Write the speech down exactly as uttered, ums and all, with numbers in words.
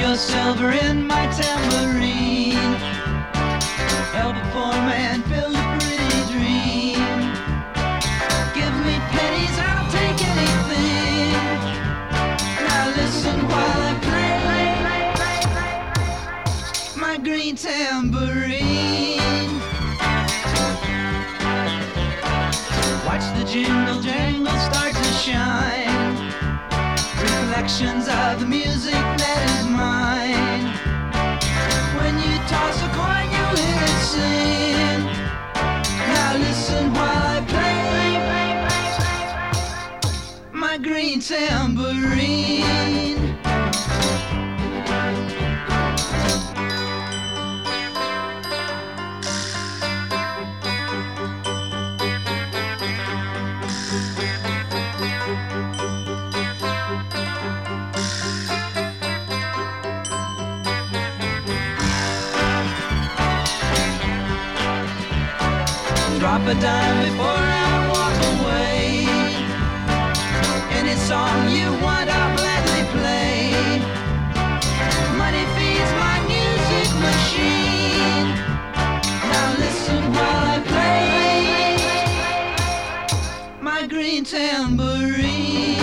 the silver in my tambourine. Help a poor man build a pretty dream. Give me pennies, I'll take anything. Now listen while I play my green tambourine. Watch the jingle jangle start to shine. Reflections of the music that is mine. When you toss a coin, you hear it sing. Now listen while I play my green tambourine. Drop a dime before I walk away. Any song you want, I'll gladly play. Money feeds my music machine. Now listen while I play my green tambourine.